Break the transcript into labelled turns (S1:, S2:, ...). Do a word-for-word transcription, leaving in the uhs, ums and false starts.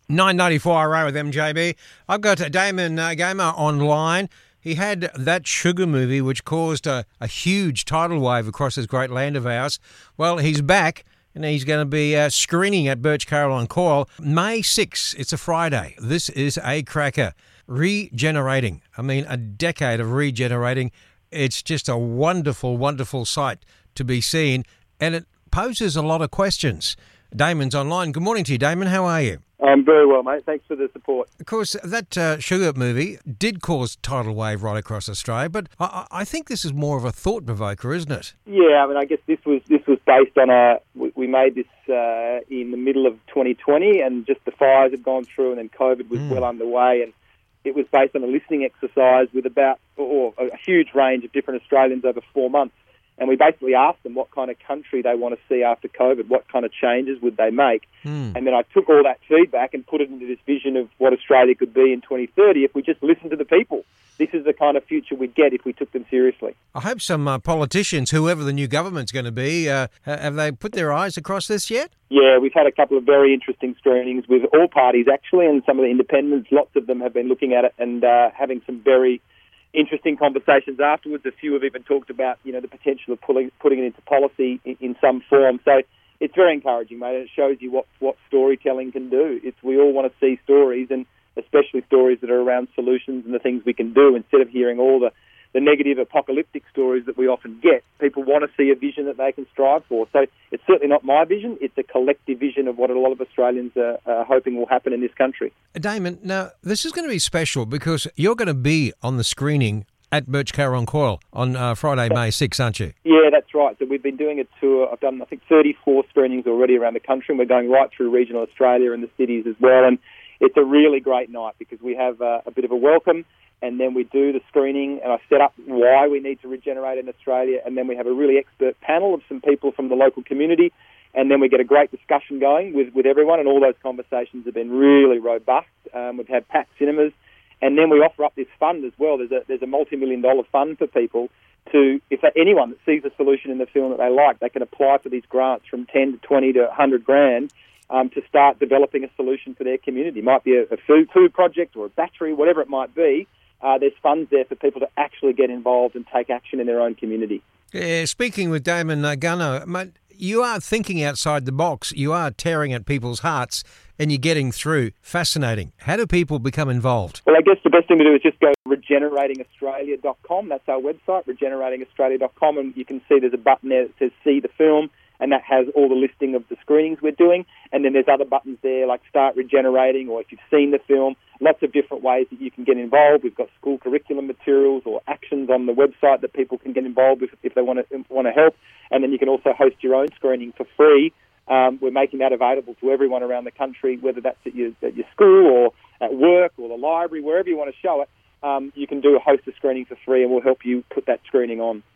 S1: nine ninety-four R A with M J B. I've got Damon uh, Gamer online. He had That Sugar movie, which caused a, a huge tidal wave across this great land of ours. Well, he's back, and he's going to be uh, screening at Birch Caroline Coil. May sixth, it's a Friday. This is a cracker. Regenerating. I mean, a decade of regenerating. It's just a wonderful, wonderful sight to be seen, and it poses a lot of questions. Damon's online. Good morning to you, Damon. How are you?
S2: I'm very well, mate. Thanks for the support.
S1: Of course, that uh, Sugar movie did cause tidal wave right across Australia, but I, I think this is more of a thought provoker, isn't it?
S2: Yeah, I mean, I guess this was this was based on a. We, we made this uh, in the middle of twenty twenty, and just the fires had gone through, and then COVID was mm. well underway, and it was based on a listening exercise with about or a huge range of different Australians over four months. And we basically asked them what kind of country they want to see after COVID, what kind of changes would they make. Mm. And then I took all that feedback and put it into this vision of what Australia could be in twenty thirty if we just listened to the people. This is the kind of future we'd get if we took them seriously.
S1: I hope some uh, politicians, whoever the new government's going to be, uh, have they put their eyes across this yet?
S2: Yeah, we've had a couple of very interesting screenings with all parties, actually, and some of the independents. Lots of them have been looking at it and uh, having some very interesting conversations afterwards. A few have even talked about, you know, the potential of pulling, putting it into policy in, in some form. So it's very encouraging, mate. It shows you what, what storytelling can do. It's we all want to see stories, and especially stories that are around solutions and the things we can do, instead of hearing all the, the negative apocalyptic stories that we often get. People want to see a vision that they can strive for. So it's certainly not my vision. It's a collective vision of what a lot of Australians are, are hoping will happen in this country.
S1: Damon, now, this is going to be special because you're going to be on the screening at Birch Caroline Coil on uh, Friday, May sixth, aren't you?
S2: Yeah, that's right. So we've been doing a tour. I've done, I think, thirty-four screenings already around the country, and we're going right through regional Australia and the cities as well. And it's a really great night because we have uh, a bit of a welcome, and then we do the screening, and I set up why we need to regenerate in Australia, and then we have a really expert panel of some people from the local community, and then we get a great discussion going with, with everyone, and all those conversations have been really robust. Um, we've had packed cinemas, and then we offer up this fund as well. There's a there's a multi-million dollar fund for people to, if anyone that sees a solution in the film that they like, they can apply for these grants from ten to twenty to one hundred grand um, to start developing a solution for their community. It might be a, a food, food project or a battery, whatever it might be. Uh, there's funds there for people to actually get involved and take action in their own community.
S1: Yeah, speaking with Damon uh, Gunner, mate, you are thinking outside the box. You are tearing at people's hearts, and you're getting through. Fascinating. How do people become involved?
S2: Well, I guess the best thing to do is just go to regenerating australia dot com. That's our website, regenerating australia dot com, and you can see there's a button there that says See the Film, and that has all the listing of the screenings we're doing. And then there's other buttons there like Start Regenerating, or if you've seen the film, lots of different ways that you can get involved. We've got school curriculum materials or actions on the website that people can get involved with if they want to want to help. And then you can also host your own screening for free. Um, we're making that available to everyone around the country, whether that's at your, at your school or at work or the library, wherever you want to show it. Um, you can do a host of screening for free, and we'll help you put that screening on.